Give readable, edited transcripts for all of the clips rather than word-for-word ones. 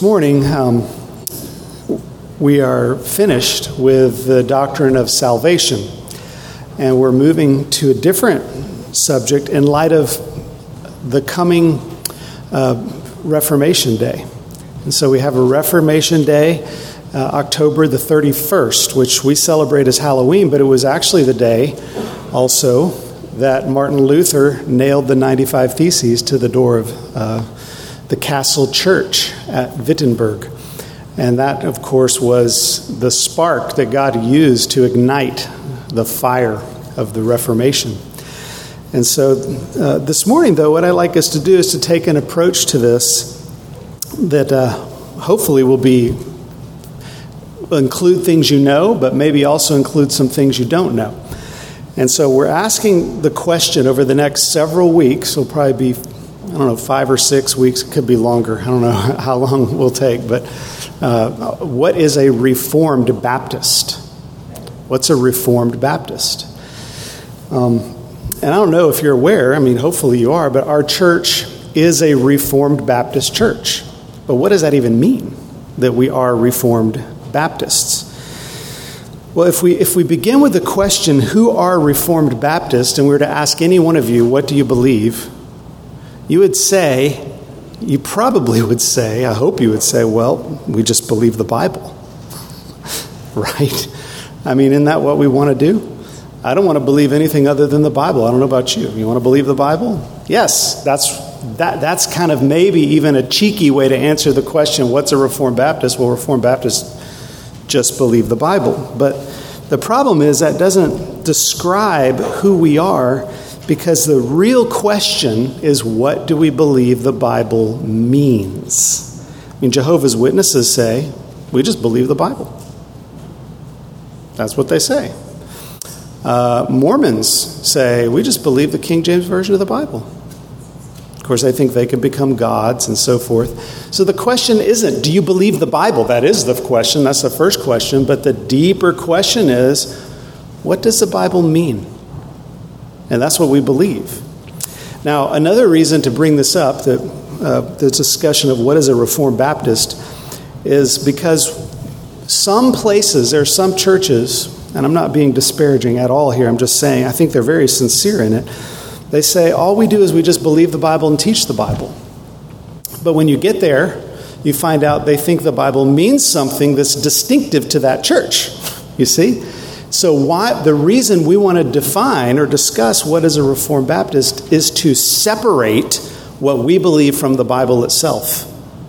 morning, we are finished with the doctrine of salvation, and we're moving to a different subject in light of the coming Reformation Day. And so we have a Reformation Day, October the 31st, which we celebrate as Halloween, but it was actually the day also that Martin Luther nailed the 95 Theses to the door of the Castle Church at Wittenberg. And that, of course, was the spark that God used to ignite the fire of the Reformation. And so this morning, though, what I'd like us to do is to take an approach to this that hopefully will include things you know, but maybe also include some things you don't know. And so we're asking the question over the next several weeks. It'll probably be, 5 or 6 weeks. It could be longer. I don't know how long we'll take. But what is a Reformed Baptist? What's a Reformed Baptist? And I don't know if you're aware. Hopefully you are. But our church is a Reformed Baptist church. But what does that even mean, that we are Reformed Baptists? Well, if we begin with the question, who are Reformed Baptists, and we were to ask any one of you, what do you believe? You probably would say, I hope you would say, well, we just believe the Bible. Right? Isn't that what we want to do? I don't want to believe anything other than the Bible. I don't know about you. You want to believe the Bible? Yes, that's kind of maybe even a cheeky way to answer the question, what's a Reformed Baptist? Well, Reformed Baptists just believe the Bible. But the problem is that doesn't describe who we are, because the real question is, what do we believe the Bible means? Jehovah's Witnesses say, we just believe the Bible. That's what they say. Mormons say, we just believe the King James Version of the Bible. Of course, I think they can become gods and so forth. So the question isn't, do you believe the Bible? That is the question. That's the first question. But the deeper question is, what does the Bible mean? And that's what we believe. Now, another reason to bring this up, the discussion of what is a Reformed Baptist, is because some places, there are some churches, and I'm not being disparaging at all here, I'm just saying I think they're very sincere in it. They say, all we do is we just believe the Bible and teach the Bible. But when you get there, you find out they think the Bible means something that's distinctive to that church. You see? So the reason we want to define or discuss what is a Reformed Baptist is to separate what we believe from the Bible itself.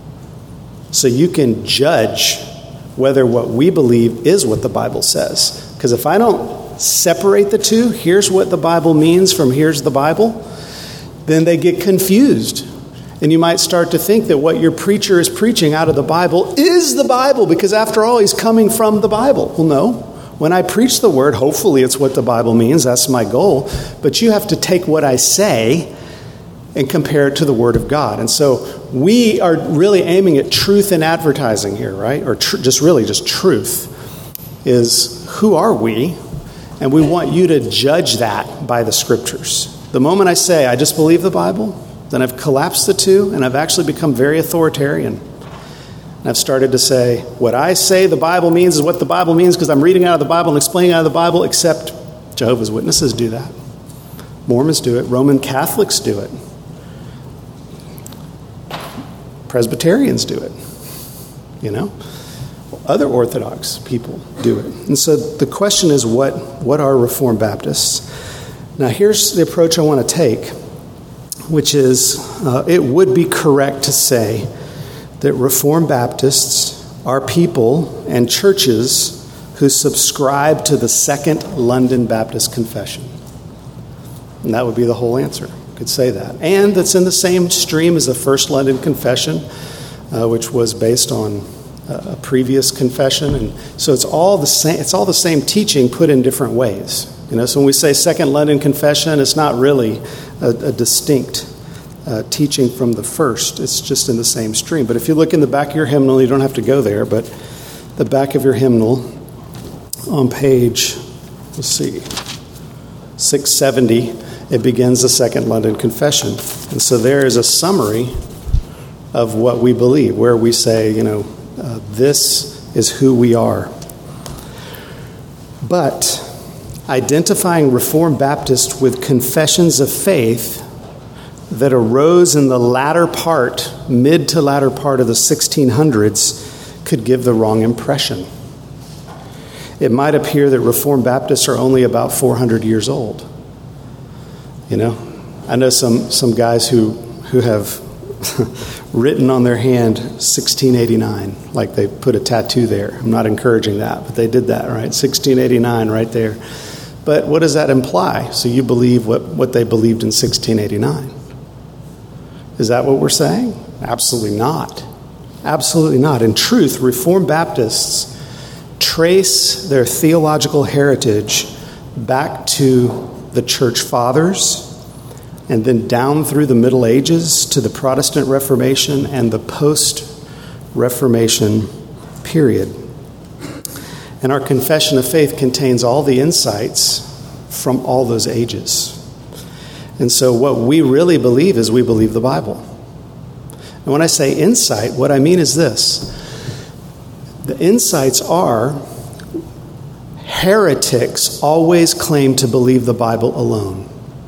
So you can judge whether what we believe is what the Bible says. Because if I don't separate the two, here's what the Bible means from here's the Bible, then they get confused. And you might start to think that what your preacher is preaching out of the Bible is the Bible, because after all, he's coming from the Bible. Well, no. When I preach the word, hopefully it's what the Bible means. That's my goal. But you have to take what I say and compare it to the Word of God. And so we are really aiming at truth in advertising here, right? Or just truth is, who are we? And we want you to judge that by the Scriptures. The moment I say, I just believe the Bible, then I've collapsed the two, and I've actually become very authoritarian. And I've started to say, what I say the Bible means is what the Bible means, because I'm reading out of the Bible and explaining out of the Bible, except Jehovah's Witnesses do that. Mormons do it. Roman Catholics do it. Presbyterians do it. Other Orthodox people do it. And so the question is, what are Reformed Baptists? Now, here's the approach I want to take, which is it would be correct to say that Reformed Baptists are people and churches who subscribe to the Second London Baptist Confession. And that would be the whole answer. You could say that. And that's in the same stream as the First London Confession, which was based on a previous confession. And so it's all the same. It's all the same teaching put in different ways. So when we say Second London Confession, it's not really a distinct teaching from the first. It's just in the same stream. But if you look in the back of your hymnal, you don't have to go there, but the back of your hymnal on page, 670, it begins the Second London Confession. And so there is a summary of what we believe, where we say, this is who we are. But identifying Reformed Baptists with confessions of faith that arose in the mid to latter part of the 1600s could give the wrong impression. It might appear that Reformed Baptists are only about 400 years old. I know some guys who have written on their hand 1689, like they put a tattoo there. I'm not encouraging that, but they did that, right? 1689 right there. But what does that imply? So you believe what they believed in 1689. Is that what we're saying? Absolutely not. Absolutely not. In truth, Reformed Baptists trace their theological heritage back to the church fathers, and then down through the Middle Ages to the Protestant Reformation and the post-Reformation period. And our confession of faith contains all the insights from all those ages. And so what we really believe is we believe the Bible. And when I say insight, what I mean is this. The insights are heretics always claim to believe the Bible alone.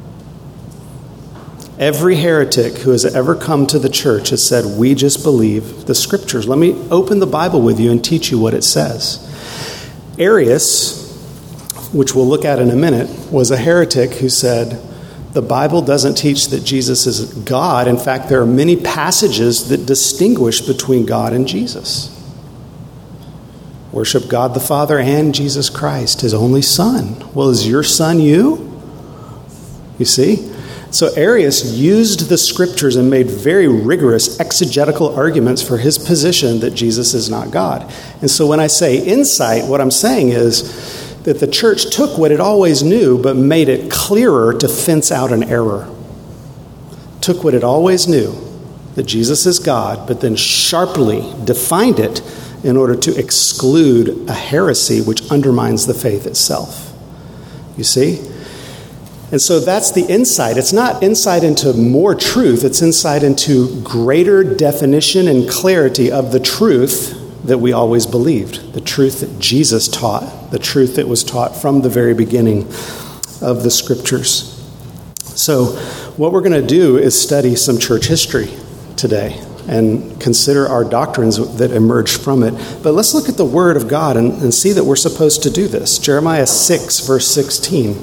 Every heretic who has ever come to the church has said, we just believe the Scriptures. Let me open the Bible with you and teach you what it says. Arius, which we'll look at in a minute, was a heretic who said, the Bible doesn't teach that Jesus is God. In fact, there are many passages that distinguish between God and Jesus. Worship God the Father and Jesus Christ, his only Son. Well, is your son you? You see? So Arius used the Scriptures and made very rigorous exegetical arguments for his position that Jesus is not God. And so when I say insight, what I'm saying is that the church took what it always knew but made it clearer to fence out an error. Took what it always knew, that Jesus is God, but then sharply defined it in order to exclude a heresy which undermines the faith itself. You see? And so that's the insight. It's not insight into more truth. It's insight into greater definition and clarity of the truth that we always believed, the truth that Jesus taught, the truth that was taught from the very beginning of the Scriptures. So what we're going to do is study some church history today and consider our doctrines that emerged from it. But let's look at the Word of God and see that we're supposed to do this. Jeremiah 6, verse 16.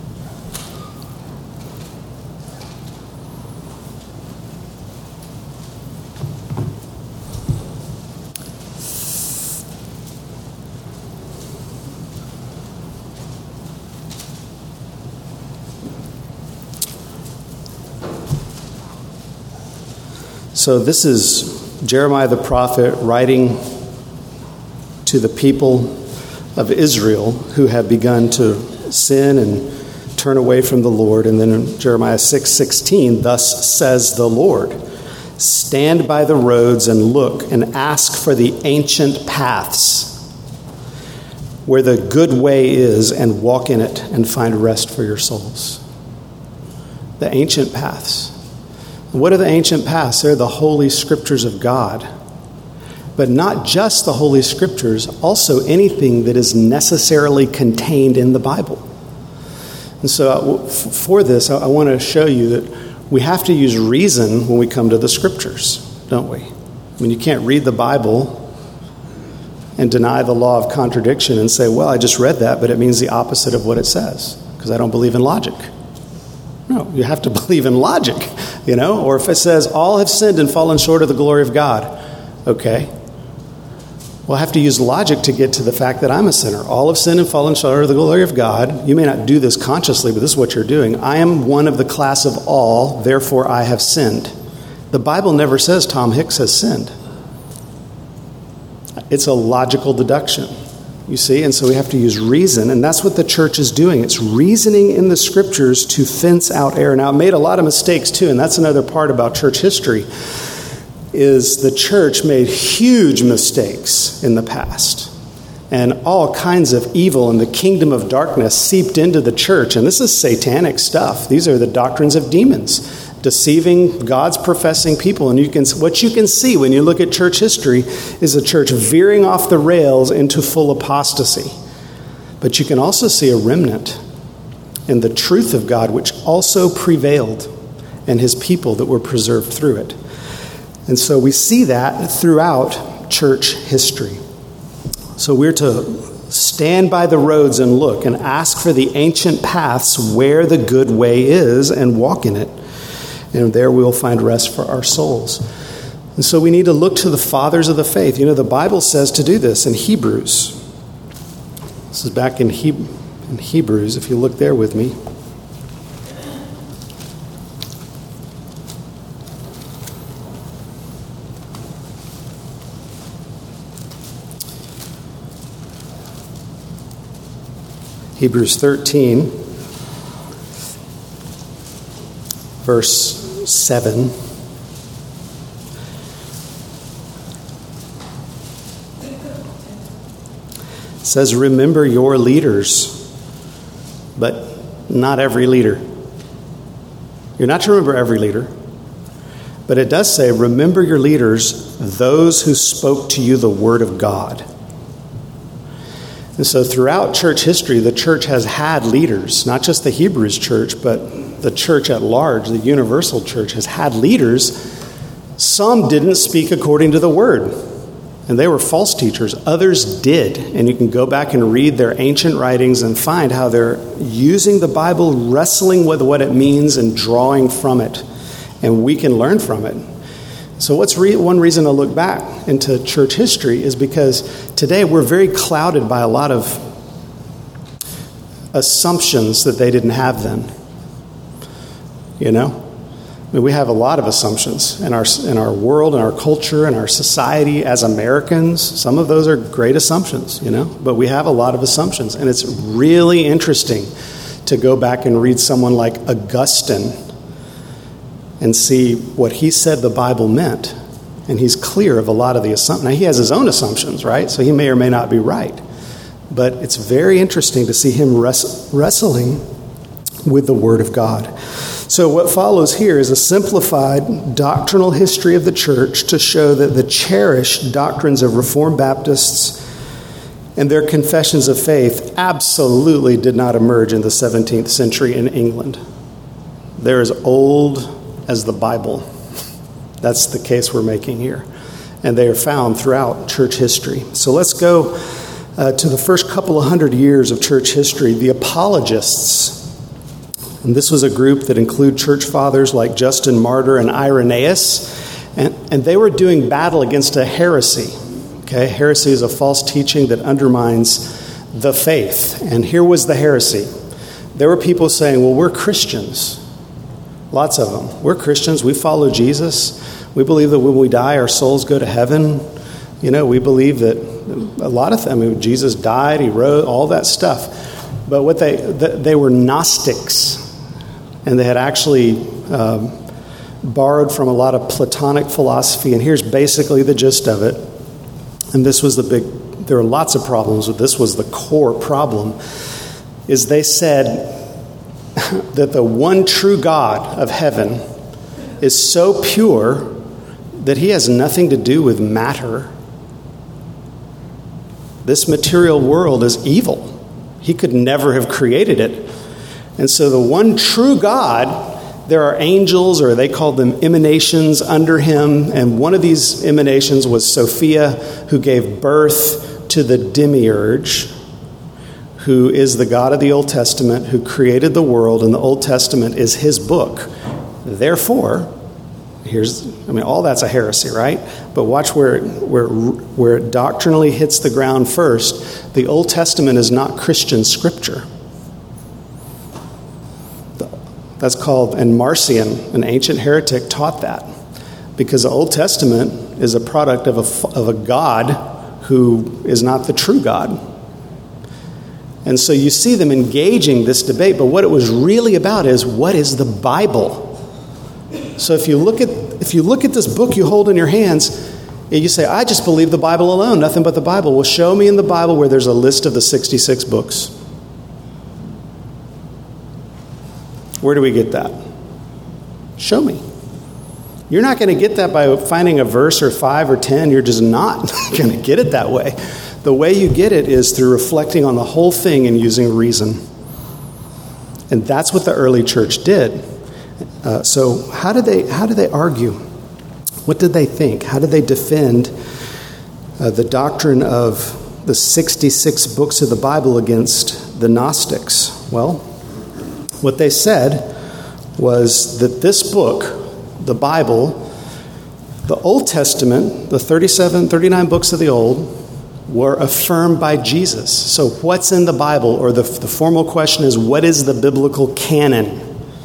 So this is Jeremiah the prophet writing to the people of Israel who have begun to sin and turn away from the Lord. And then in Jeremiah 6:16, thus says the Lord, stand by the roads and look and ask for the ancient paths where the good way is, and walk in it and find rest for your souls. The ancient paths. What are the ancient paths? They're the holy Scriptures of God. But not just the Holy Scriptures, also anything that is necessarily contained in the Bible. And so for this, I want to show you that we have to use reason when we come to the Scriptures, don't we? I mean, you can't read the Bible and deny the law of contradiction and say, well, I just read that, but it means the opposite of what it says, because I don't believe in logic. No, you have to believe in logic, or if it says all have sinned and fallen short of the glory of God, okay. Well, I have to use logic to get to the fact that I'm a sinner. All have sinned and fallen short of the glory of God. You may not do this consciously, but this is what you're doing. I am one of the class of all, therefore I have sinned. The Bible never says Tom Hicks has sinned. It's a logical deduction. You see, and so we have to use reason, and that's what the church is doing. It's reasoning in the Scriptures to fence out error. Now, it made a lot of mistakes too, and that's another part about church history, is the church made huge mistakes in the past. And all kinds of evil and the kingdom of darkness seeped into the church, and this is satanic stuff. These are the doctrines of demons. deceiving God's professing people. And what you can see when you look at church history is a church veering off the rails into full apostasy. But you can also see a remnant in the truth of God, which also prevailed, and his people that were preserved through it. And so we see that throughout church history. So we're to stand by the roads and look and ask for the ancient paths where the good way is and walk in it. And there we will find rest for our souls. And so we need to look to the fathers of the faith. The Bible says to do this in Hebrews. This is back in Hebrews, if you look there with me. Hebrews 13, verse 7. It says, remember your leaders, but not every leader. You're not to remember every leader, but it does say, remember your leaders, those who spoke to you the word of God. And so throughout church history, the church has had leaders, not just the Hebrews church, but the church at large, the universal church has had leaders. Some didn't speak according to the word, and they were false teachers. Others did, and you can go back and read their ancient writings and find how they're using the Bible, wrestling with what it means and drawing from it, and we can learn from it. So what's one reason to look back into church history is because today we're very clouded by a lot of assumptions that they didn't have then. We have a lot of assumptions in our world, in our culture, in our society as Americans. Some of those are great assumptions, but we have a lot of assumptions. And it's really interesting to go back and read someone like Augustine and see what he said the Bible meant. And he's clear of a lot of the assumptions. Now, he has his own assumptions, right? So he may or may not be right. But it's very interesting to see him wrestling with the Word of God. So what follows here is a simplified doctrinal history of the church to show that the cherished doctrines of Reformed Baptists and their confessions of faith absolutely did not emerge in the 17th century in England. They're as old as the Bible. That's the case we're making here. And they are found throughout church history. So let's go to the first couple of hundred years of church history, the apologists. And this was a group that included church fathers like Justin Martyr and Irenaeus. And they were doing battle against a heresy. Okay, heresy is a false teaching that undermines the faith. And here was the heresy. There were people saying, well, we're Christians. Lots of them. We're Christians. We follow Jesus. We believe that when we die, our souls go to heaven. We believe that a lot of Jesus died, he rose, all that stuff. But what they were Gnostics, and they had actually borrowed from a lot of Platonic philosophy. And here's basically the gist of it. And this was there are lots of problems, but this was the core problem, is they said that the one true God of heaven is so pure that he has nothing to do with matter. This material world is evil. He could never have created it. And so the one true God, there are angels, or they called them emanations under him. And one of these emanations was Sophia, who gave birth to the Demiurge, who is the God of the Old Testament, who created the world, and the Old Testament is his book. Therefore, all that's a heresy, right? But watch where it doctrinally hits the ground first. The Old Testament is not Christian scripture. That's called, and Marcion, an ancient heretic, taught that. Because the Old Testament is a product of a God who is not the true God. And so you see them engaging this debate, but what it was really about is, what is the Bible? So if you look at this book you hold in your hands, and you say, I just believe the Bible alone, nothing but the Bible. Well, show me in the Bible where there's a list of the 66 books. Where do we get that? Show me. You're not going to get that by finding a verse or 5 or 10. You're just not going to get it that way. The way you get it is through reflecting on the whole thing and using reason. And that's what the early church did. So how did they argue? What did they think? How did they defend the doctrine of the 66 books of the Bible against the Gnostics? Well, what they said was that this book, the Bible, the Old Testament, the 39 books of the Old, were affirmed by Jesus. So what's in the Bible? Or the formal question is, what is the biblical canon?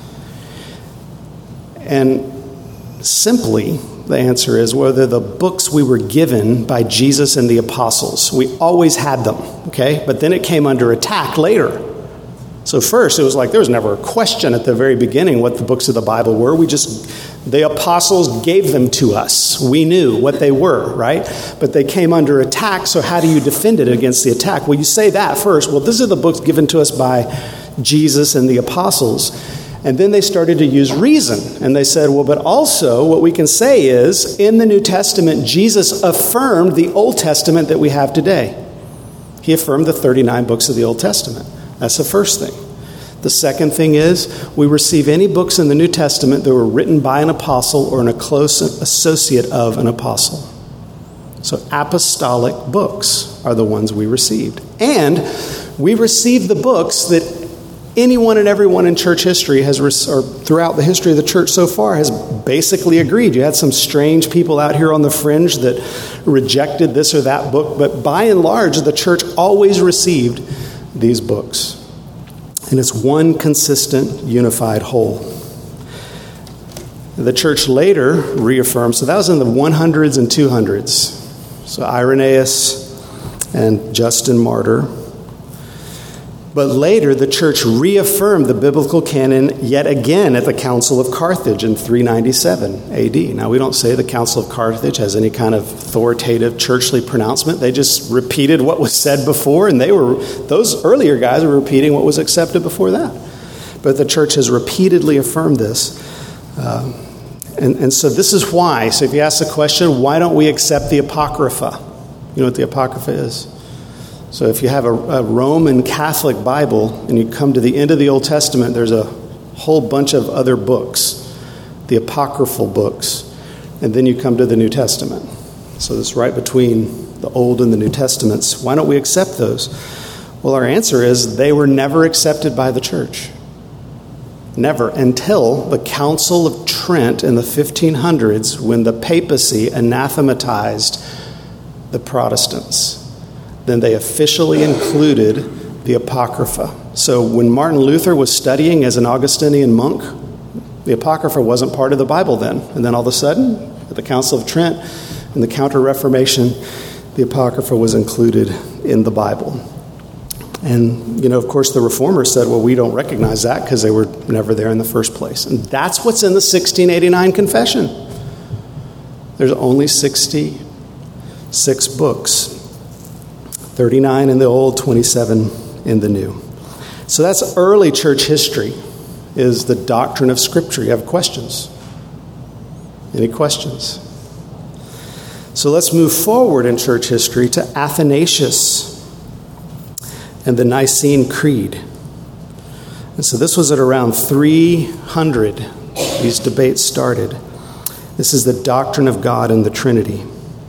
And simply, the answer is whether the books we were given by Jesus and the apostles. We always had them, okay? But then it came under attack later. So first, it was like there was never a question at the very beginning what the books of the Bible were. The apostles gave them to us. We knew what they were, right? But they came under attack, so how do you defend it against the attack? Well, you say that first. Well, these are the books given to us by Jesus and the apostles. And then they started to use reason. And they said, well, but also what we can say is, in the New Testament, Jesus affirmed the Old Testament that we have today. He affirmed the 39 books of the Old Testament. That's the first thing. The second thing is, we receive any books in the New Testament that were written by an apostle or a close associate of an apostle. So apostolic books are the ones we received. And we received the books that anyone and everyone in church history or throughout the history of the church so far has basically agreed. You had some strange people out here on the fringe that rejected this or that book, but by and large, the church always received these books. And it's one consistent, unified whole. The church later reaffirmed, so that was in the 100s and 200s. So Irenaeus and Justin Martyr. But later, the church reaffirmed the biblical canon yet again at the Council of Carthage in 397 AD. Now, we don't say the Council of Carthage has any kind of authoritative churchly pronouncement. They just repeated what was said before, and those earlier guys were repeating what was accepted before that. But the church has repeatedly affirmed this. And so this is why. So if you ask the question, why don't we accept the Apocrypha? You know what the Apocrypha is? So if you have a Roman Catholic Bible and you come to the end of the Old Testament, there's a whole bunch of other books, the apocryphal books, and then you come to the New Testament. So it's right between the Old and the New Testaments. Why don't we accept those? Well, our answer is they were never accepted by the church. Never, until the Council of Trent in the 1500s, when the papacy anathematized the Protestants. Then they officially included the Apocrypha. So when Martin Luther was studying as an Augustinian monk, the Apocrypha wasn't part of the Bible then. And then all of a sudden, at the Council of Trent and the Counter-Reformation, the Apocrypha was included in the Bible. And, of course, the Reformers said, well, we don't recognize that because they were never there in the first place. And that's what's in the 1689 Confession. There's only 66 books. 39 in the Old, 27 in the New. So that's early church history, is the doctrine of Scripture. You have questions? Any questions? So let's move forward in church history to Athanasius and the Nicene Creed. And so this was at around 300. These debates started. This is the doctrine of God and the Trinity.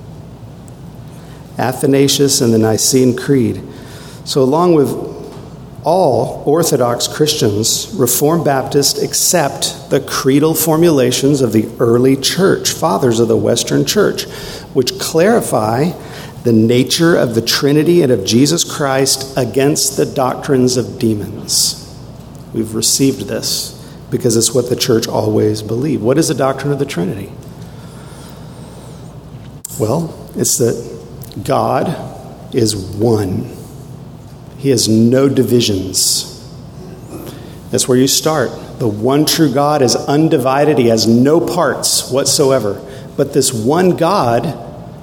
Athanasius and the Nicene Creed. So along with all Orthodox Christians, Reformed Baptists accept the creedal formulations of the early church, fathers of the Western Church, which clarify the nature of the Trinity and of Jesus Christ against the doctrines of demons. We've received this because it's what the church always believed. What is the doctrine of the Trinity? Well, it's that God is one. He has no divisions. That's where you start. The one true God is undivided. He has no parts whatsoever. But this one God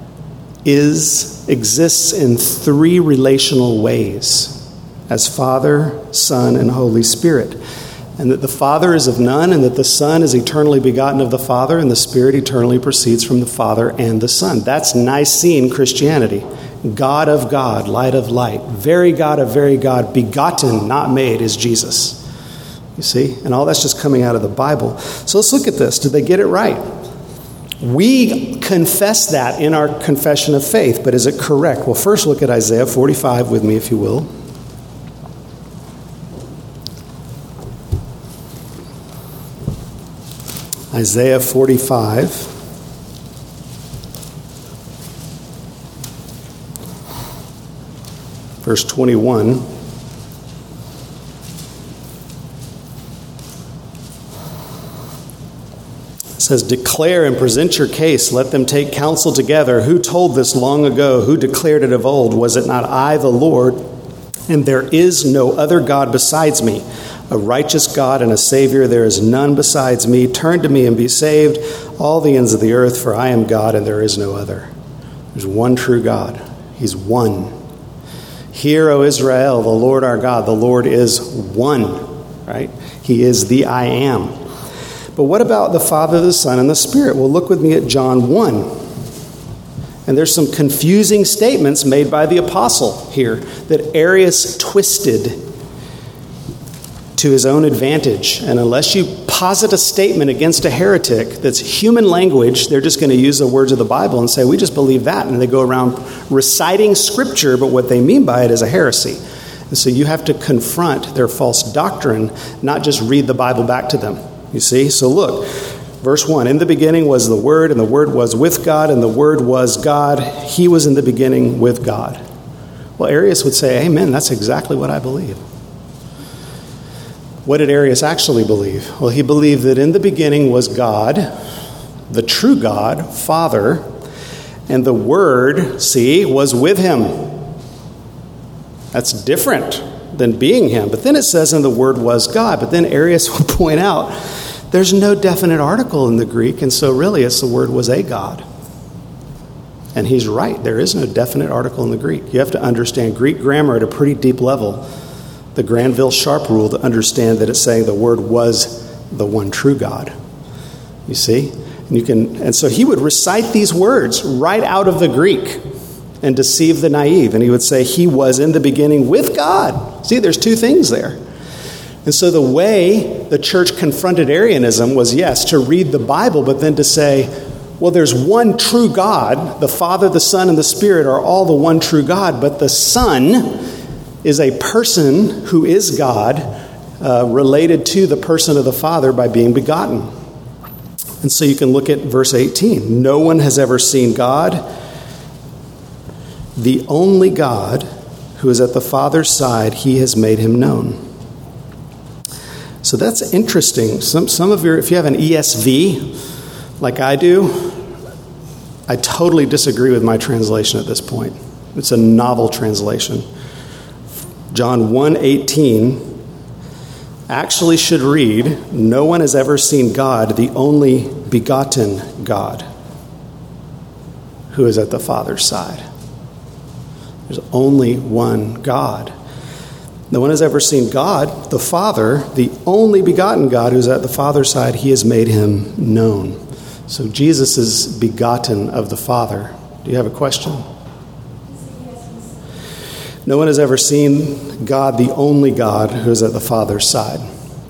exists in three relational ways, as Father, Son, and Holy Spirit. and that the Father is of none, and that the Son is eternally begotten of the Father, and the Spirit eternally proceeds from the Father and the Son. That's Nicene Christianity. God of God, light of light, very God of very God, begotten, not made, is Jesus. You see? And all that's just coming out of the Bible. So let's look at this. Did they get it right? We confess that in our confession of faith, but is it correct? Well, first look at Isaiah 45 with me, if you will. Isaiah 45. Verse 21. It says, declare and present your case. Let them take counsel together. Who told this long ago? Who declared it of old? Was it not I, the Lord? And there is no other God besides me. A righteous God and a Savior, there is none besides me. Turn to me and be saved, all the ends of the earth, for I am God and there is no other. There's one true God. He's one. Hear, O Israel, the Lord our God, the Lord is one, right? He is the I am. But what about the Father, the Son, and the Spirit? Well, look with me at John 1. And there's some confusing statements made by the apostle here that Arius twisted to his own advantage. And unless you posit a statement against a heretic that's human language, they're just going to use the words of the Bible and say, we just believe that. And they go around reciting Scripture, but what they mean by it is a heresy. And so you have to confront their false doctrine, not just read the Bible back to them. You see? So look, verse 1, in the beginning was the Word, and the Word was with God, and the Word was God. He was in the beginning with God. Well, Arius would say, amen, that's exactly what I believe. What did Arius actually believe? Well, he believed that in the beginning was God, the true God, Father, and the Word, see, was with him. That's different than being him. But then it says, and the Word was God. But then Arius will point out, there's no definite article in the Greek, and so really it's the Word was a God. And he's right. There is no definite article in the Greek. You have to understand Greek grammar at a pretty deep level, the Granville-Sharp rule, to understand that it's saying the Word was the one true God. You see? And so he would recite these words right out of the Greek and deceive the naive. And he would say he was in the beginning with God. See, there's two things there. And so the way the church confronted Arianism was, yes, to read the Bible, but then to say, well, there's one true God. The Father, the Son, and the Spirit are all the one true God, but the Son is a person who is God, related to the person of the Father by being begotten. And so you can look at verse 18. No one has ever seen God. The only God who is at the Father's side, he has made him known. So that's interesting. Some of if you have an ESV, like I do, I totally disagree with my translation at this point. It's a novel translation. John 1:18 actually should read, no one has ever seen God, the only begotten God, who is at the Father's side. There's only one God. No one has ever seen God, the Father, the only begotten God who's at the Father's side. He has made him known. So Jesus is begotten of the Father. Do you have a question? No one has ever seen God, the only God who's at the Father's side.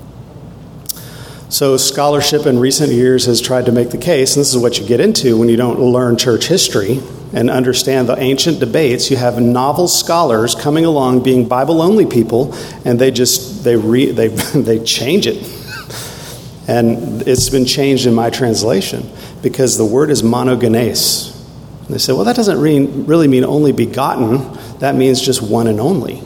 So scholarship in recent years has tried to make the case, and this is what you get into when you don't learn church history and understand the ancient debates. You have novel scholars coming along being Bible-only people, and they change it. And it's been changed in my translation because the word is monogenes. And they say, well, that doesn't really mean only begotten. That means just one and only.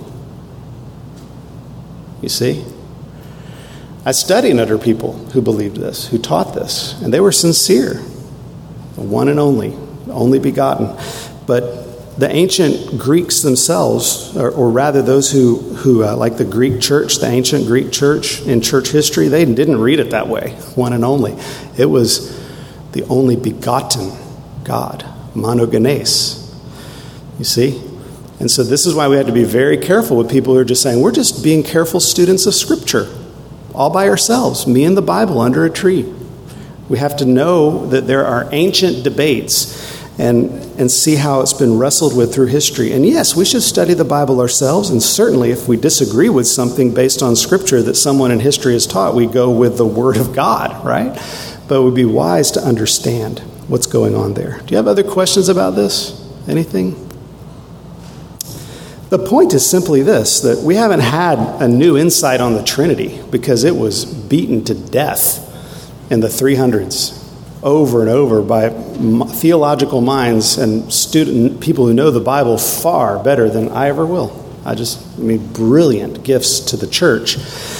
You see? I studied under people who believed this, who taught this, and they were sincere. The one and only begotten. But the ancient Greeks themselves, or rather those who like the Greek church, the ancient Greek church in church history, they didn't read it that way, one and only. It was the only begotten God, monogenes. You see? And so this is why we have to be very careful with people who are just saying, we're just being careful students of Scripture. all by ourselves, me and the Bible under a tree. We have to know that there are ancient debates and see how it's been wrestled with through history. And yes, we should study the Bible ourselves, and certainly if we disagree with something based on Scripture that someone in history has taught, we go with the Word of God, right? But it would be wise to understand what's going on there. Do you have other questions about this? Anything? The point is simply this, that we haven't had a new insight on the Trinity because it was beaten to death in the 300s over and over by theological minds and people who know the Bible far better than I ever will. Brilliant gifts to the church.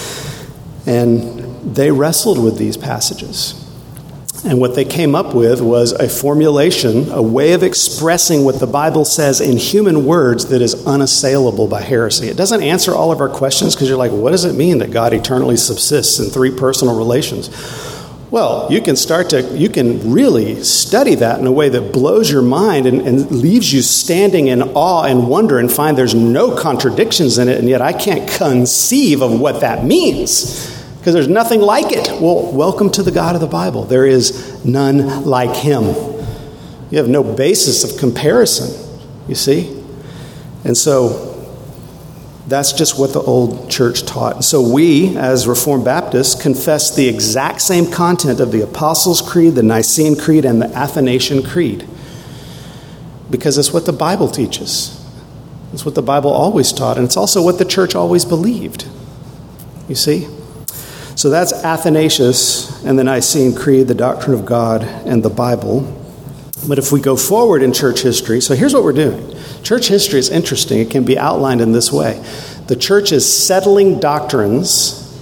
And they wrestled with these passages. And what they came up with was a formulation, a way of expressing what the Bible says in human words that is unassailable by heresy. It doesn't answer all of our questions because you're like, what does it mean that God eternally subsists in three personal relations? Well, you can really study that in a way that blows your mind and leaves you standing in awe and wonder and find there's no contradictions in it, and yet I can't conceive of what that means. Because there's nothing like it. Well, welcome to the God of the Bible. There is none like him. You have no basis of comparison, you see? And so that's just what the old church taught. So we, as Reformed Baptists, confess the exact same content of the Apostles' Creed, the Nicene Creed, and the Athanasian Creed. Because it's what the Bible teaches. It's what the Bible always taught, and it's also what the church always believed. You see? So that's Athanasius and the Nicene Creed, the doctrine of God, and the Bible. But if we go forward in church history, so here's what we're doing. Church history is interesting. It can be outlined in this way. The church is settling doctrines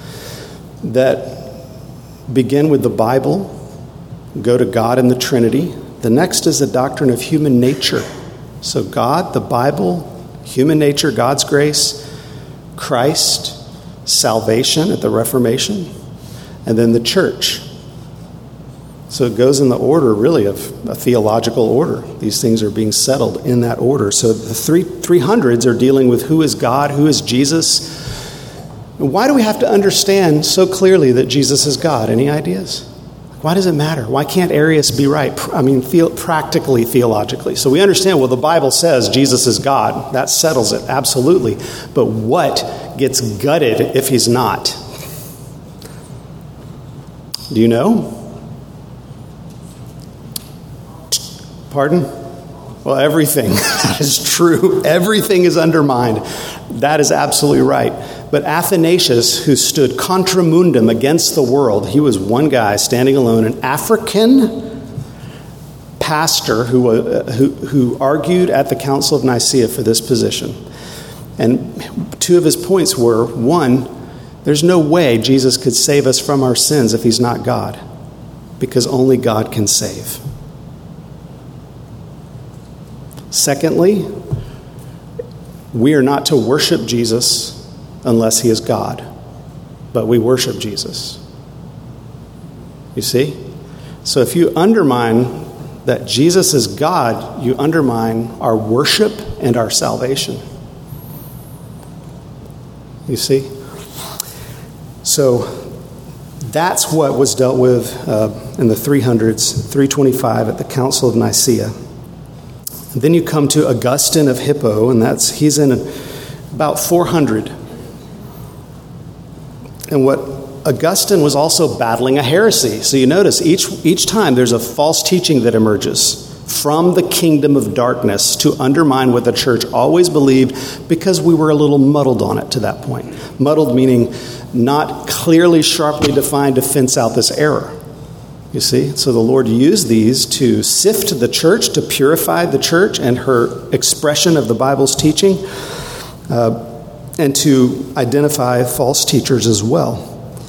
that begin with the Bible, go to God and the Trinity. The next is the doctrine of human nature. So God, the Bible, human nature, God's grace, Christ, salvation at the Reformation, and then the church. So it goes in the order, really, of a theological order. These things are being settled in that order. So the 300s are dealing with who is God, who is Jesus. And why do we have to understand so clearly that Jesus is God? Any ideas? Why does it matter? Why can't Arius be right? Practically, theologically. So we understand, well, the Bible says Jesus is God. That settles it, absolutely. But what gets gutted if he's not? Do you know? Pardon? Well, everything. That is true. Everything is undermined. That is absolutely right. But Athanasius, who stood contra mundum against the world, he was one guy standing alone, an African pastor who argued at the Council of Nicaea for this position. And two of his points were, one, there's no way Jesus could save us from our sins if he's not God, because only God can save. Secondly, we are not to worship Jesus unless he is God, but we worship Jesus. You see? So if you undermine that Jesus is God, you undermine our worship and our salvation. You see? So that's what was dealt with in the 300s, 325 at the Council of Nicaea. And then you come to Augustine of Hippo, and he's in about 400. And what Augustine was also battling a heresy. So you notice each time there's a false teaching that emerges from the kingdom of darkness to undermine what the church always believed, because we were a little muddled on it to that point. Muddled meaning not clearly, sharply defined to fence out this error. You see? So the Lord used these to sift the church, to purify the church and her expression of the Bible's teaching, and to identify false teachers as well.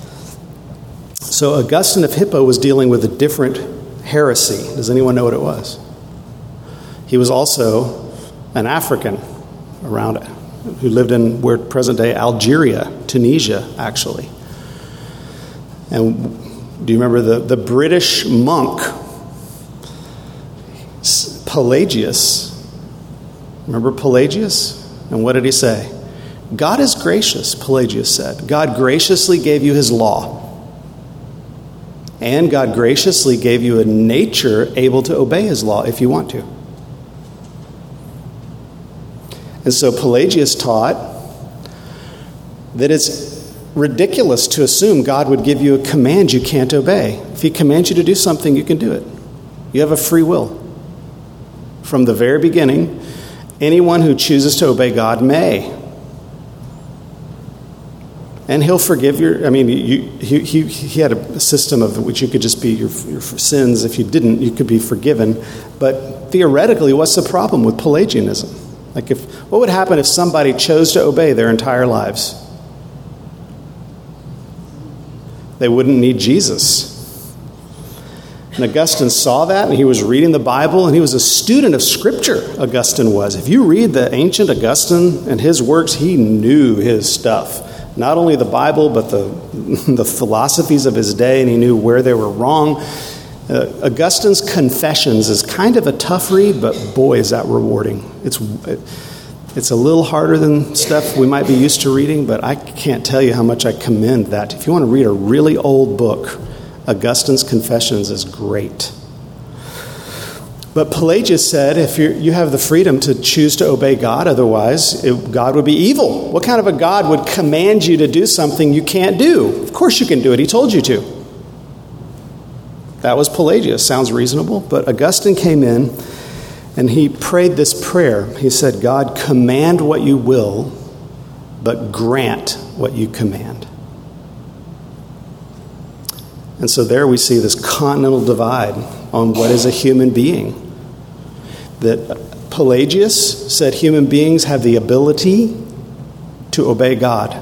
So Augustine of Hippo was dealing with a different heresy. Does anyone know what it was? He was also an African around it, who lived in where present-day Algeria, Tunisia, actually. And do you remember the British monk, Pelagius? Remember Pelagius? And what did he say? God is gracious, Pelagius said. God graciously gave you his law. And God graciously gave you a nature able to obey his law if you want to. And so Pelagius taught that it's ridiculous to assume God would give you a command you can't obey. If he commands you to do something, you can do it. You have a free will. From the very beginning, anyone who chooses to obey God may. And he'll forgive he had a system of which you could just be your sins. If you didn't, you could be forgiven. But theoretically, what's the problem with Pelagianism? What would happen if somebody chose to obey their entire lives? They wouldn't need Jesus. And Augustine saw that, and he was reading the Bible, and he was a student of Scripture, Augustine was. If you read the ancient Augustine and his works, he knew his stuff. Not only the Bible, but the philosophies of his day, and he knew where they were wrong. Augustine's Confessions is kind of a tough read, but boy, is that rewarding. It's a little harder than stuff we might be used to reading, but I can't tell you how much I commend that. If you want to read a really old book, Augustine's Confessions is great. But Pelagius said if you have the freedom to choose to obey God, otherwise God would be evil. What kind of a God would command you to do something you can't do? Of course you can do it. He told you to. That was Pelagius. Sounds reasonable. But Augustine came in and he prayed this prayer. He said, God, command what you will, but grant what you command. And so there we see this continental divide on what is a human being. That Pelagius said human beings have the ability to obey God.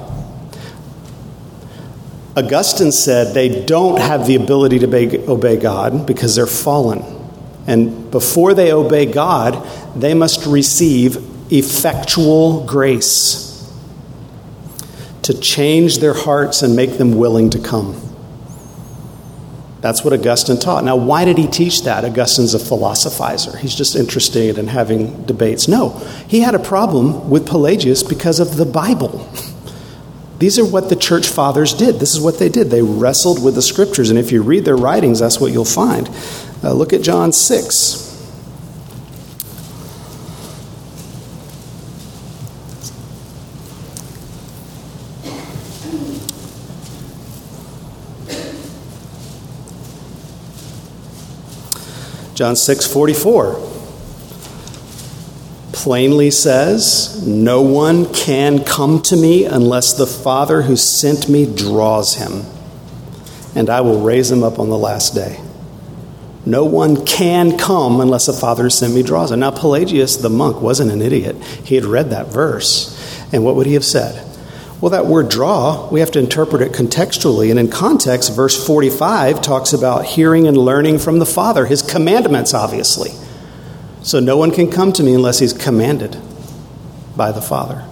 Augustine said they don't have the ability to obey God because they're fallen. And before they obey God, they must receive effectual grace to change their hearts and make them willing to come. That's what Augustine taught. Now, why did he teach that? Augustine's a philosophizer. He's just interested in having debates. No, he had a problem with Pelagius because of the Bible. These are what the church fathers did. This is what they did. They wrestled with the scriptures. And if you read their writings, that's what you'll find. Look at John 6. John 6:44 plainly says, no one can come to me unless the Father who sent me draws him, and I will raise him up on the last day. No one can come unless the Father who sent me draws him. Now, Pelagius, the monk, wasn't an idiot. He had read that verse, and what would he have said? Well, that word draw, we have to interpret it contextually. And in context, verse 45 talks about hearing and learning from the Father, his commandments, obviously. So no one can come to me unless he's commanded by the Father.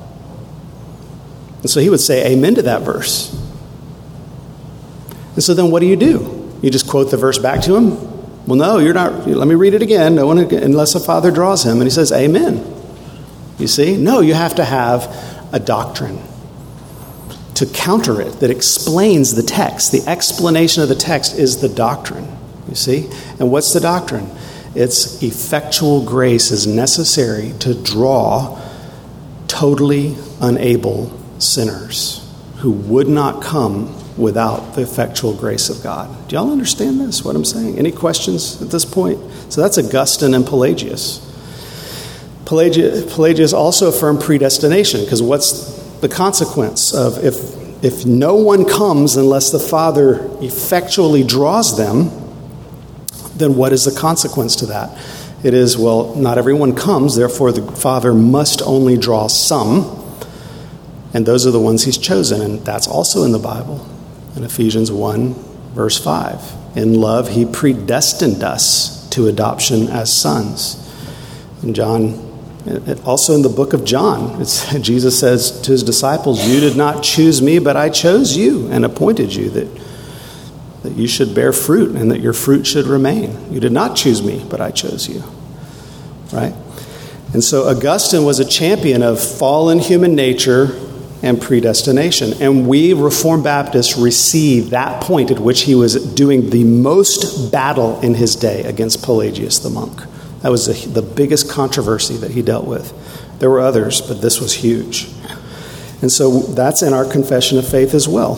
And so he would say amen to that verse. And so then what do? You just quote the verse back to him? Well, no, you're not. Let me read it again. No one unless the Father draws him. And he says amen. You see? No, you have to have a doctrine to counter it that explains the text. The explanation of the text is the doctrine, you see? And what's the doctrine? It's effectual grace is necessary to draw totally unable sinners who would not come without the effectual grace of God. Do y'all understand this, what I'm saying? Any questions at this point? So that's Augustine and Pelagius. Pelagius also affirmed predestination, because what's the consequence of if no one comes unless the Father effectually draws them, then what is the consequence to that? It is, well, not everyone comes, therefore the Father must only draw some, and those are the ones he's chosen, and that's also in the Bible. In Ephesians 1, verse 5, in love he predestined us to adoption as sons. In John, also in the book of John, Jesus says to his disciples, you did not choose me, but I chose you and appointed you that you should bear fruit and that your fruit should remain. You did not choose me, but I chose you. Right? And so Augustine was a champion of fallen human nature and predestination. And we Reformed Baptists receive that point at which he was doing the most battle in his day against Pelagius the monk. That was the biggest controversy that he dealt with. There were others, but this was huge. And so that's in our confession of faith as well.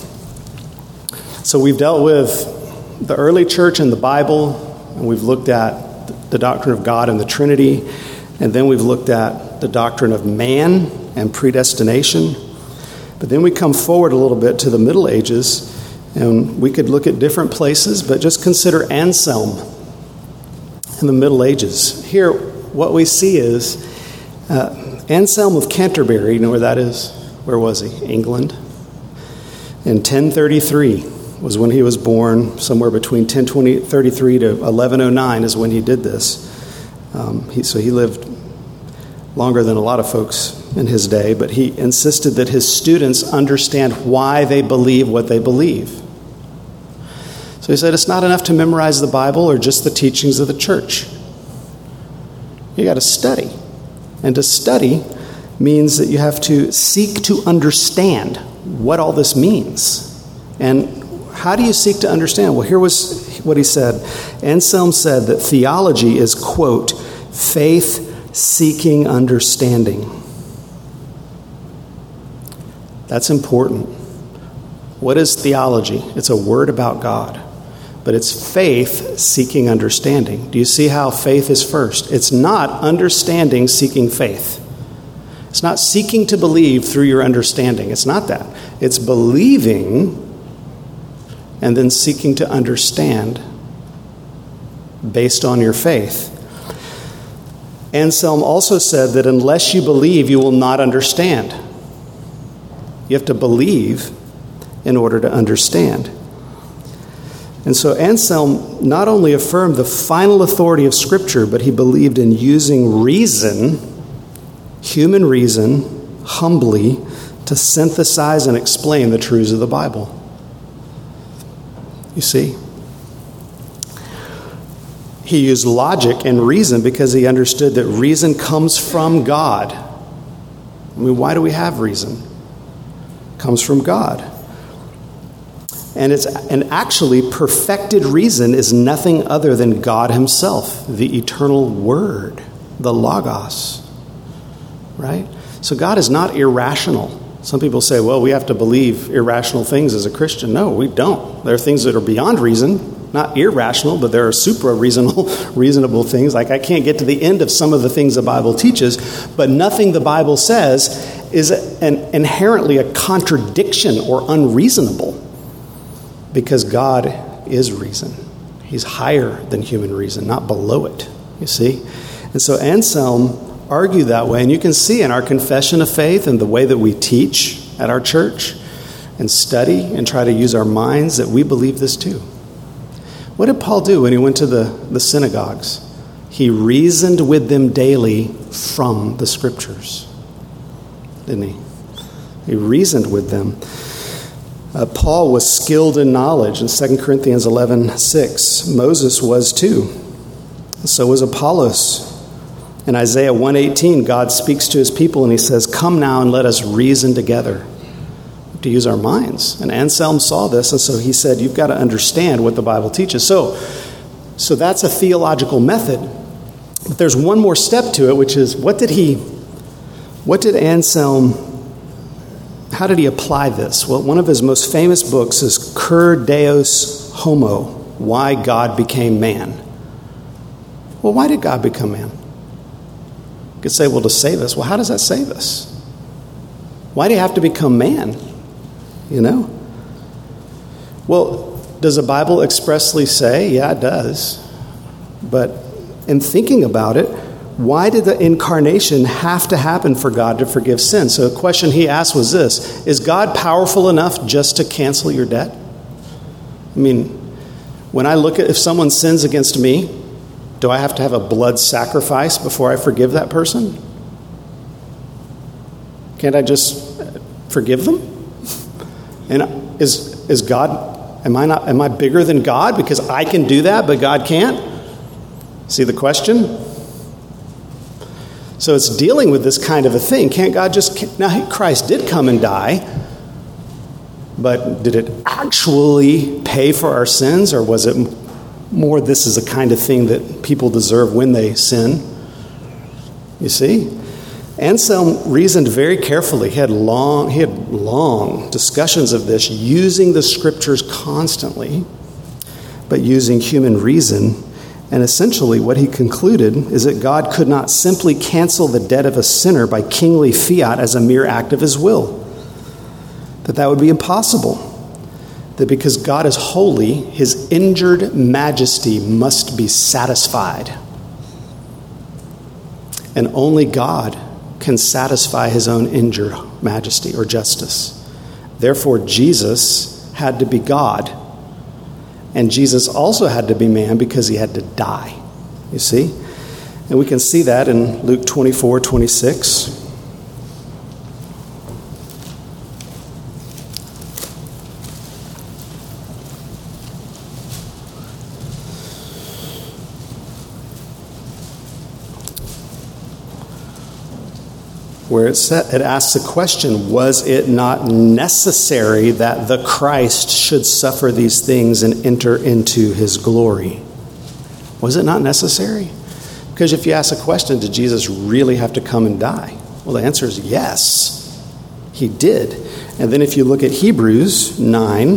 So we've dealt with the early church and the Bible, and we've looked at the doctrine of God and the Trinity, and then we've looked at the doctrine of man and predestination. But then we come forward a little bit to the Middle Ages, and we could look at different places, but just consider Anselm in the Middle Ages. Here, what we see is Anselm of Canterbury. You know where that is? Where was he? England. In 1033 was when he was born. Somewhere between 1033 to 1109 is when he did this. So he lived longer than a lot of folks in his day, but he insisted that his students understand why they believe what they believe. So he said it's not enough to memorize the Bible or just the teachings of the church. You got to study. And to study means that you have to seek to understand what all this means. And how do you seek to understand? Well, here was what he said. Anselm said that theology is, quote, faith seeking understanding. That's important. What is theology? It's a word about God, but it's faith seeking understanding. Do you see how faith is first? It's not understanding seeking faith. It's not seeking to believe through your understanding. It's not that. It's believing and then seeking to understand based on your faith. Anselm also said that unless you believe, you will not understand. You have to believe in order to understand. And so Anselm not only affirmed the final authority of Scripture, but he believed in using reason, human reason, humbly to synthesize and explain the truths of the Bible. You see? He used logic and reason because he understood that reason comes from God. I mean, why do we have reason? It comes from God. And actually, perfected reason is nothing other than God himself, the eternal Word, the Logos. Right? So God is not irrational. Some people say, well, we have to believe irrational things as a Christian. No, we don't. There are things that are beyond reason, not irrational, but there are reasonable things. Like I can't get to the end of some of the things the Bible teaches, but nothing the Bible says is inherently a contradiction or unreasonable, because God is reason. He's higher than human reason, not below it, you see? And so Anselm argued that way, and you can see in our confession of faith and the way that we teach at our church and study and try to use our minds that we believe this too. What did Paul do when he went to the synagogues? He reasoned with them daily from the Scriptures, didn't he? He reasoned with them. Paul was skilled in knowledge in 2 Corinthians 11:6. Moses was too. So was Apollos. In Isaiah 1:18, God speaks to his people and he says, come now and let us reason together. To use our minds. And Anselm saw this, and so he said, you've got to understand what the Bible teaches. So that's a theological method. But there's one more step to it, which is how did he apply this? Well, one of his most famous books is Cur Deus Homo, Why God Became Man. Well, why did God become man? You could say, well, to save us. Well, how does that save us? Why do you have to become man? You know? Well, does the Bible expressly say? Yeah, it does. But in thinking about it, why did the incarnation have to happen for God to forgive sin? So the question he asked was this: is God powerful enough just to cancel your debt? I mean, when I look at if someone sins against me, do I have to have a blood sacrifice before I forgive that person? Can't I just forgive them? And is God, am I bigger than God because I can do that but God can't? See the question? So it's dealing with this kind of a thing. Can't God just... Now, Christ did come and die, but did it actually pay for our sins, or was it more this is a kind of thing that people deserve when they sin? You see? Anselm reasoned very carefully. He had long discussions of this, using the scriptures constantly, but using human reason. And essentially what he concluded is that God could not simply cancel the debt of a sinner by kingly fiat as a mere act of his will. That would be impossible. That because God is holy, his injured majesty must be satisfied. And only God can satisfy his own injured majesty or justice. Therefore, Jesus had to be God. And Jesus also had to be man because he had to die. You see? And we can see that in Luke 24:26. Where it asks the question, was it not necessary that the Christ should suffer these things and enter into his glory? Was it not necessary? Because if you ask a question, did Jesus really have to come and die? Well, the answer is yes, he did. And then if you look at Hebrews 9,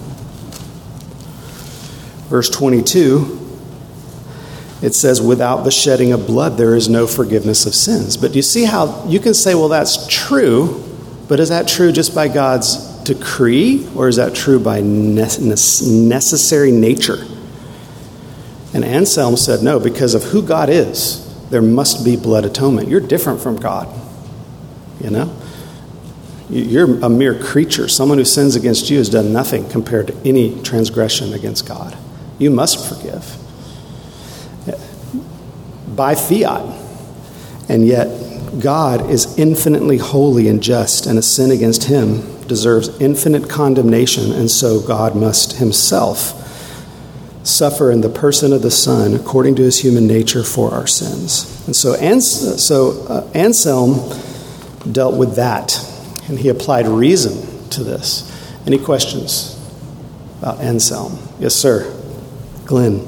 verse 22, it says, without the shedding of blood, there is no forgiveness of sins. But you see how you can say, well, that's true, but is that true just by God's decree, or is that true by necessary nature? And Anselm said, no, because of who God is, there must be blood atonement. You're different from God, you know? You're a mere creature. Someone who sins against you has done nothing compared to any transgression against God. You must forgive. By fiat. And yet God is infinitely holy and just, and a sin against him deserves infinite condemnation, and so God must himself suffer in the person of the Son according to his human nature for our sins. And so Anselm dealt with that, and he applied reason to this. Any questions about Anselm? Yes, sir. Glenn.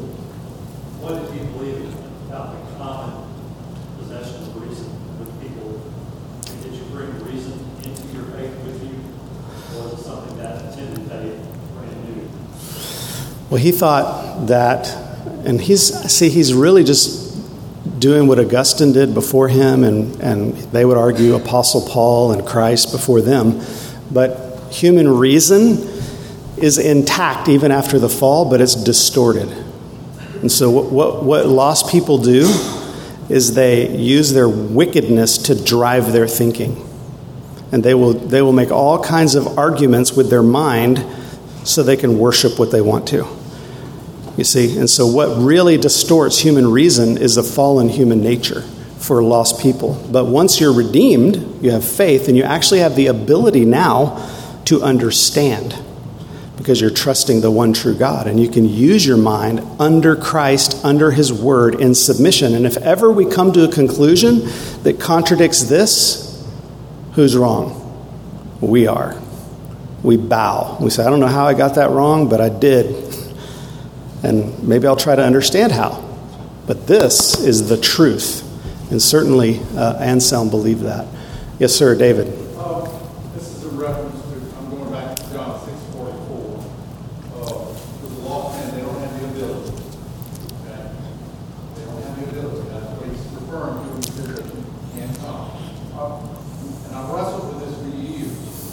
Well, he thought that, and he's really just doing what Augustine did before him, and they would argue Apostle Paul and Christ before them. But human reason is intact even after the fall, but it's distorted. And so what lost people do is they use their wickedness to drive their thinking. And they will make all kinds of arguments with their mind so they can worship what they want to. You see? And so what really distorts human reason is a fallen human nature for lost people. But once you're redeemed, you have faith, and you actually have the ability now to understand, because you're trusting the one true God. And you can use your mind under Christ, under his word, in submission. And if ever we come to a conclusion that contradicts this, who's wrong? We are. We bow. We say, I don't know how I got that wrong, but I did. And maybe I'll try to understand how. But this is the truth. And certainly Anselm believed that. Yes, sir, David. This is a reference to, I'm going back to John 6:44. For the lost man, they don't have the ability. Okay? They don't have the ability. That's what he's referring to when he says they can't come. And I wrestled with this for years.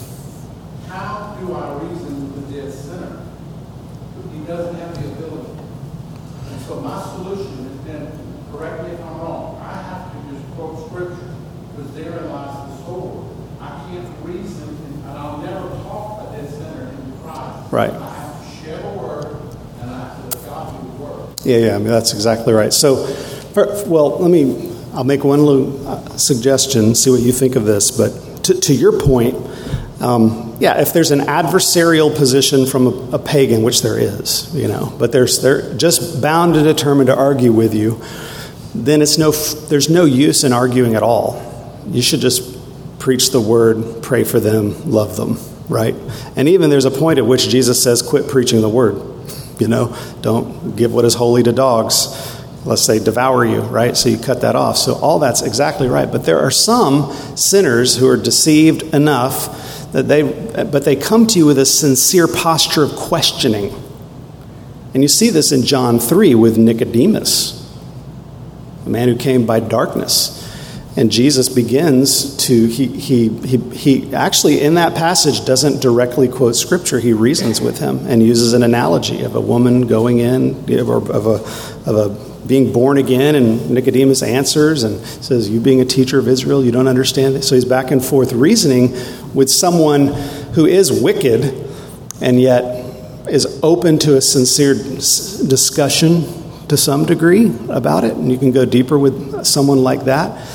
How do I reason with a dead sinner? He doesn't have the ability. And so my solution has been, correct me if I'm wrong, I have to just quote scripture, because therein lies the sword. I can't reason, and I'll never talk a dead sinner into Christ. Right. I have to share the word, and I have to let God do the work. Yeah, I mean, that's exactly right. So, I'll make one little suggestion, see what you think of this. But to your point, if there's an adversarial position from a pagan, which there is, but they're just bound and determined to argue with you. then there's no use in arguing at all. You should just preach the word, pray for them, love them, right? And even there's a point at which Jesus says, quit preaching the word. Don't give what is holy to dogs, lest they devour you, right? So you cut that off. So all that's exactly right. But there are some sinners who are deceived enough that they come to you with a sincere posture of questioning. And you see this in John 3 with Nicodemus, a man who came by darkness. And Jesus begins to, he actually in that passage doesn't directly quote Scripture. He reasons with him and uses an analogy of a woman going in, or of a being born again, and Nicodemus answers and says, you being a teacher of Israel, you don't understand this. So he's back and forth reasoning with someone who is wicked and yet is open to a sincere discussion to some degree about it. And you can go deeper with someone like that.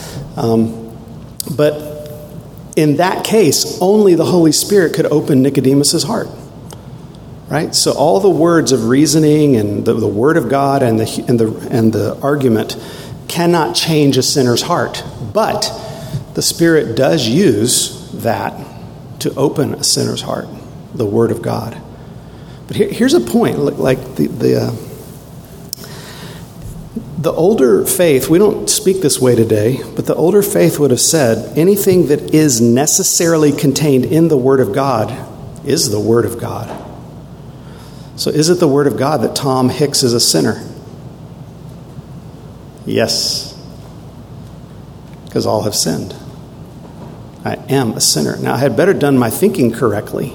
But in that case, only the Holy Spirit could open Nicodemus's heart. Right? So all the words of reasoning and the Word of God and the argument cannot change a sinner's heart. But the Spirit does use that to open a sinner's heart, the Word of God. But here's a point. Like the older faith, we don't speak this way today, but the older faith would have said anything that is necessarily contained in the Word of God is the Word of God. So is it the Word of God that Tom Hicks is a sinner? Yes. Because all have sinned. I am a sinner. Now, I had better done my thinking correctly,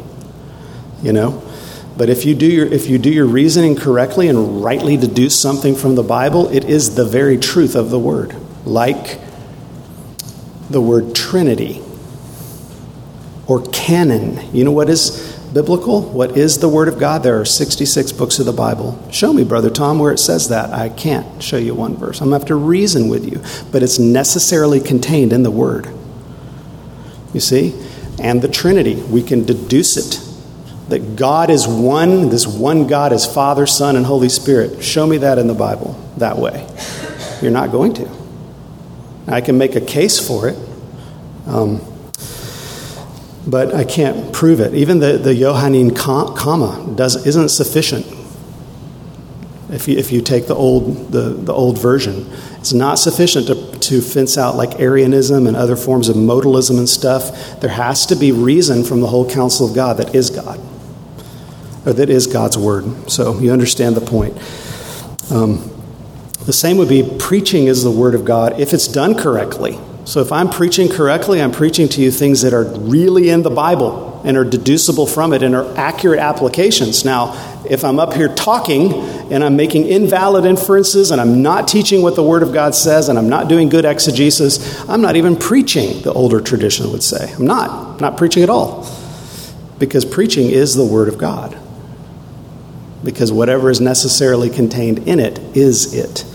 But if you do your reasoning correctly and rightly deduce something from the Bible, it is the very truth of the Word. Like the word Trinity or canon. You know what is biblical? What is the Word of God? There are 66 books of the Bible. Show me, Brother Tom, where it says that. I can't show you one verse. I'm going to have to reason with you. But it's necessarily contained in the Word. You see? And the Trinity, we can deduce it. That God is one, this one God is Father, Son, and Holy Spirit. Show me that in the Bible that way. You're not going to. I can make a case for it. But I can't prove it. Even the Johannine comma isn't sufficient. If you take the old version, it's not sufficient to fence out like Arianism and other forms of modalism and stuff. There has to be reason from the whole counsel of God that is God, or that is God's Word. So you understand the point. The same would be preaching is the Word of God if it's done correctly. So if I'm preaching correctly, I'm preaching to you things that are really in the Bible and are deducible from it and are accurate applications. Now, if I'm up here talking and I'm making invalid inferences and I'm not teaching what the Word of God says and I'm not doing good exegesis, I'm not even preaching, the older tradition would say. I'm not preaching at all. Because preaching is the Word of God. Because whatever is necessarily contained in it is it.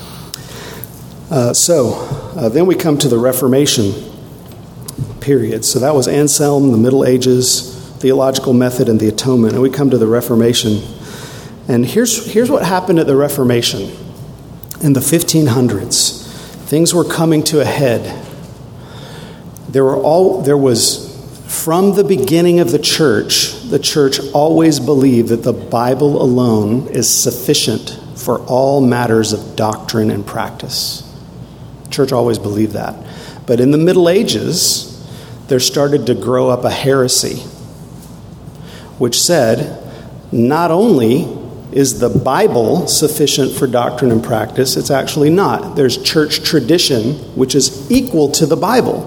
Then we come to the Reformation period. So that was Anselm, the Middle Ages, theological method, and the atonement. And we come to the Reformation. And here's what happened at the Reformation. In the 1500s, things were coming to a head. There was, from the beginning of the church always believed that the Bible alone is sufficient for all matters of doctrine and practice. Church always believed that. But in the Middle Ages, there started to grow up a heresy, which said, not only is the Bible sufficient for doctrine and practice, it's actually not. There's church tradition, which is equal to the Bible.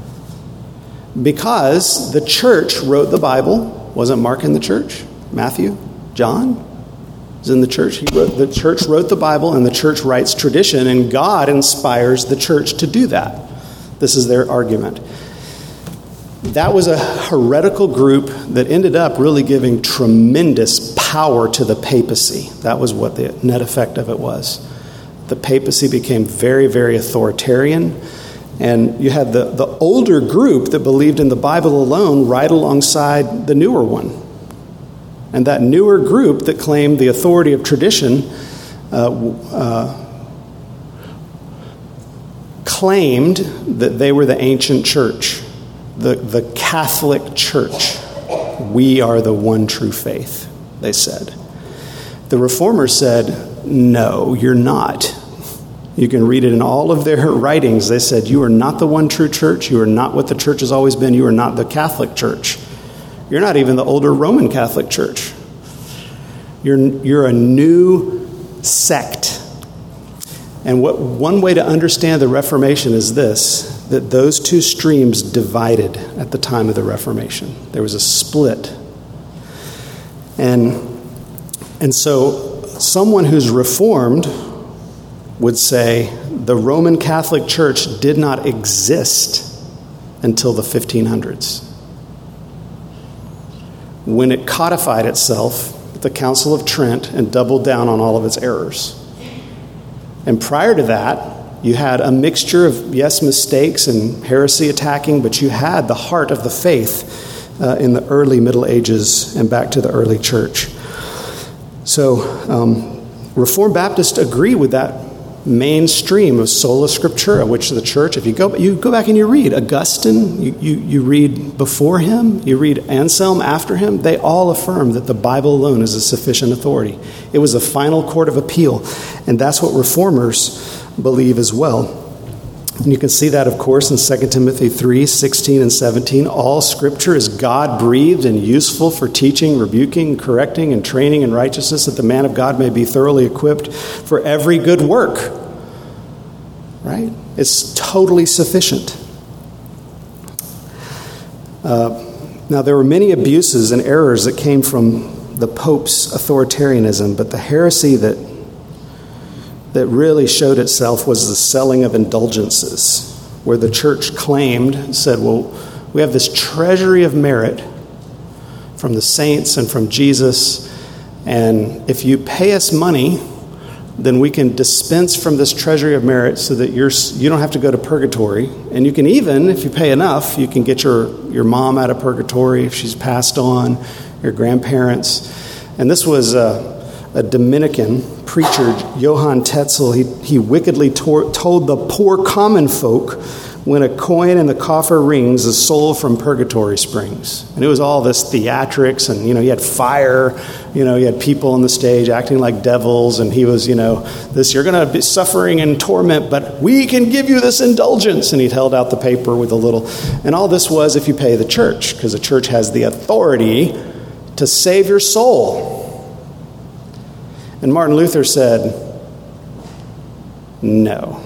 Because the church wrote the Bible. Wasn't Mark in the church? Matthew? John? Was in the church. The church wrote the Bible, and the church writes tradition, and God inspires the church to do that. This is their argument. That was a heretical group that ended up really giving tremendous power to the papacy. That was what the net effect of it was. The papacy became very, very authoritarian. And you had the older group that believed in the Bible alone right alongside the newer one. And that newer group that claimed the authority of tradition claimed that they were the ancient church, the Catholic Church. We are the one true faith, they said. The Reformers said, no, you're not. You can read it in all of their writings. They said, you are not the one true church. You are not what the church has always been. You are not the Catholic Church. You're not even the older Roman Catholic Church. You're a new sect. And one way to understand the Reformation is this, that those two streams divided at the time of the Reformation. There was a split. And so someone who's Reformed would say the Roman Catholic Church did not exist until the 1500s, when it codified itself at the Council of Trent and doubled down on all of its errors. And prior to that, you had a mixture of, yes, mistakes and heresy attacking, but you had the heart of the faith in the early Middle Ages and back to the early church. So Reformed Baptists agree with that mainstream of sola scriptura, which the church, if you go back and you read Augustine, you read before him, you read Anselm after him, they all affirm that the Bible alone is a sufficient authority. It was a final court of appeal, and that's what Reformers believe as well. And you can see that, of course, in 2 Timothy 3:16 and 17. All scripture is God-breathed and useful for teaching, rebuking, correcting, and training in righteousness, that the man of God may be thoroughly equipped for every good work. Right? It's totally sufficient. Now, there were many abuses and errors that came from the Pope's authoritarianism, but the heresy that really showed itself was the selling of indulgences, where the church said, well, we have this treasury of merit from the saints and from Jesus, and if you pay us money, then we can dispense from this treasury of merit so that you don't have to go to purgatory. And you can even, if you pay enough, you can get your mom out of purgatory if she's passed on, your grandparents. And this was a Dominican preacher, Johann Tetzel. He wickedly told the poor common folk, when a coin in the coffer rings, the soul from purgatory springs. And it was all this theatrics, and you had fire, you had people on the stage acting like devils, and he was, you're going to be suffering and torment, but we can give you this indulgence. And he held out the paper with a little, and all this was if you pay the church, because the church has the authority to save your soul. And Martin Luther said, no,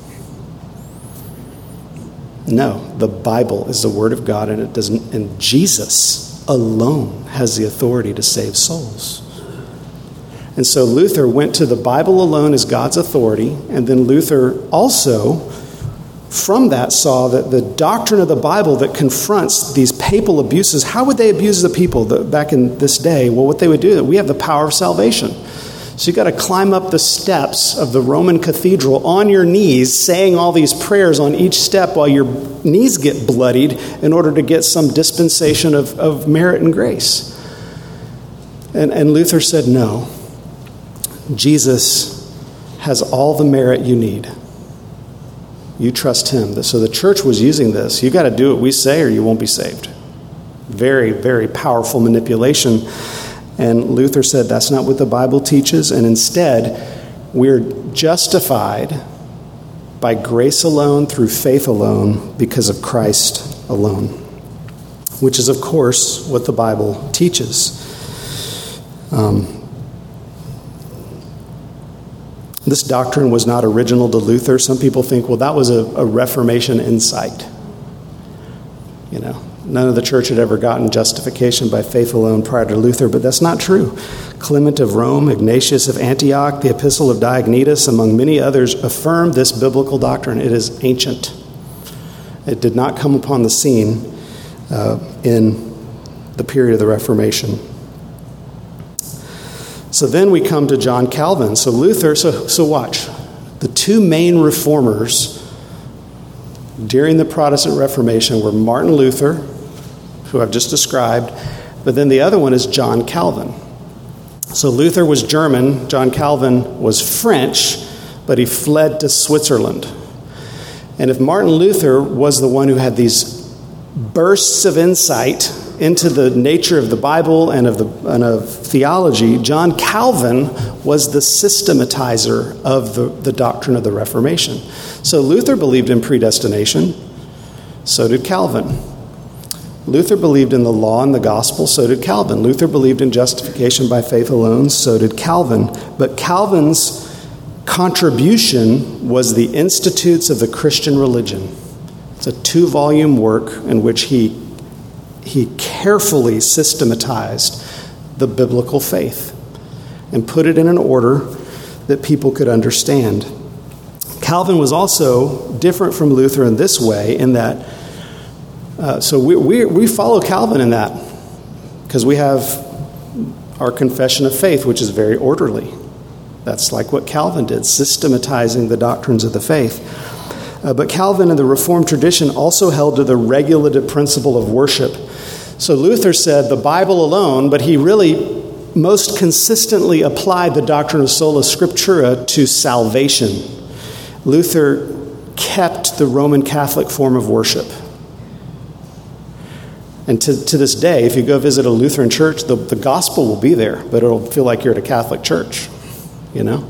the Bible is the Word of God, and Jesus alone has the authority to save souls. And so Luther went to the Bible alone as God's authority, and then Luther also, from that, saw that the doctrine of the Bible that confronts these papal abuses, how would they abuse the people back in this day? Well, what they would do, we have the power of salvation. So you've got to climb up the steps of the Roman cathedral on your knees, saying all these prayers on each step while your knees get bloodied in order to get some dispensation of merit and grace. And Luther said, no, Jesus has all the merit you need. You trust him. So the church was using this. You've got to do what we say or you won't be saved. Very, very powerful manipulation. And Luther said that's not what the Bible teaches, and instead we're justified by grace alone, through faith alone, because of Christ alone, which is, of course, what the Bible teaches. This doctrine was not original to Luther. Some people think, well, that was a Reformation insight. None of the church had ever gotten justification by faith alone prior to Luther, but that's not true. Clement of Rome, Ignatius of Antioch, the Epistle of Diognetus, among many others, affirmed this biblical doctrine. It is ancient. It did not come upon the scene in the period of the Reformation. So then we come to John Calvin. So Luther, so watch. The two main reformers during the Protestant Reformation were Martin Luther, who I've just described, but then the other one is John Calvin. So Luther was German, John Calvin was French, but he fled to Switzerland. And if Martin Luther was the one who had these bursts of insight into the nature of the Bible and of theology, John Calvin was the systematizer of the doctrine of the Reformation. So Luther believed in predestination, so did Calvin. Luther believed in the law and the gospel, so did Calvin. Luther believed in justification by faith alone, so did Calvin. But Calvin's contribution was the Institutes of the Christian Religion. It's a 2-volume work in which he carefully systematized the biblical faith and put it in an order that people could understand. Calvin was also different from Luther in this way, in that so we follow Calvin in that, because we have our confession of faith, which is very orderly. That's like what Calvin did, systematizing the doctrines of the faith. But Calvin and the Reformed tradition also held to the regulative principle of worship. So Luther said the Bible alone, but he really most consistently applied the doctrine of sola scriptura to salvation. Luther kept the Roman Catholic form of worship. And to this day, if you go visit a Lutheran church, the gospel will be there, but it'll feel like you're at a Catholic church, you know?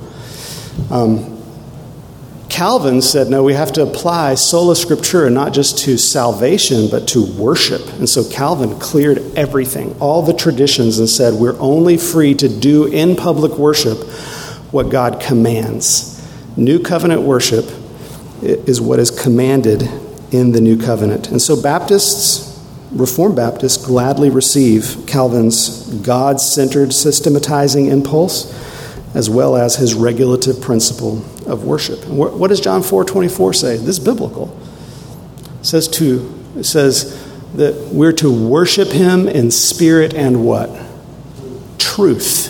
Calvin said, no, we have to apply sola scriptura not just to salvation, but to worship. And so Calvin cleared everything, all the traditions, and said we're only free to do in public worship what God commands. New covenant worship is what is commanded in the new covenant. And so Reformed Baptists gladly receive Calvin's God-centered systematizing impulse, as well as his regulative principle of worship. And what does John 4:24 say? This is biblical. It says that we're to worship him in spirit and what? Truth.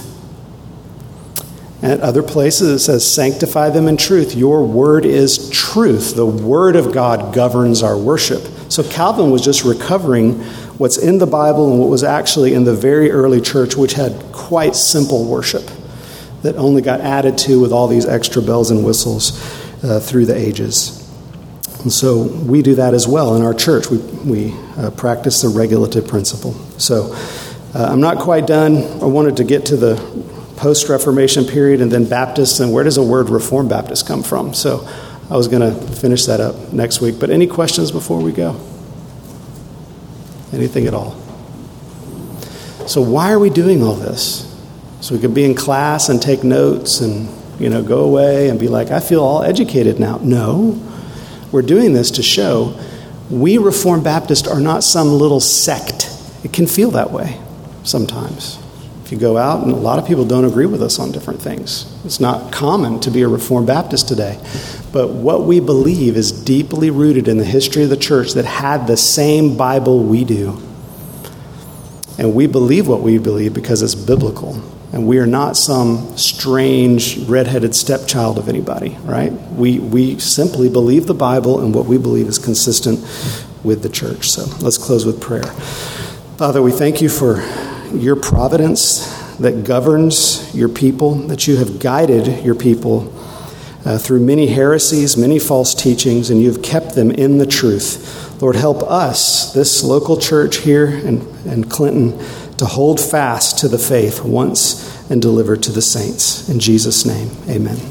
And at other places it says, sanctify them in truth. Your word is truth. The word of God governs our worship. So Calvin was just recovering what's in the Bible and what was actually in the very early church, which had quite simple worship that only got added to with all these extra bells and whistles through the ages. And so we do that as well in our church. We practice the regulative principle. So I'm not quite done. I wanted to get to the post-Reformation period and then Baptists, and where does the word Reformed Baptist come from? So I was going to finish that up next week. But any questions before we go? Anything at all? So why are we doing all this? So we could be in class and take notes and, go away and be like, I feel all educated now. No, we're doing this to show we Reformed Baptists are not some little sect. It can feel that way sometimes. If you go out, and a lot of people don't agree with us on different things. It's not common to be a Reformed Baptist today. But what we believe is deeply rooted in the history of the church that had the same Bible we do. And we believe what we believe because it's biblical. And we are not some strange redheaded stepchild of anybody, right? We simply believe the Bible, and what we believe is consistent with the church. So let's close with prayer. Father, we thank you for your providence that governs your people, that you have guided your people through many heresies, many false teachings, and you've kept them in the truth. Lord, help us, this local church here in Clinton, to hold fast to the faith once and delivered to the saints. In Jesus' name, amen.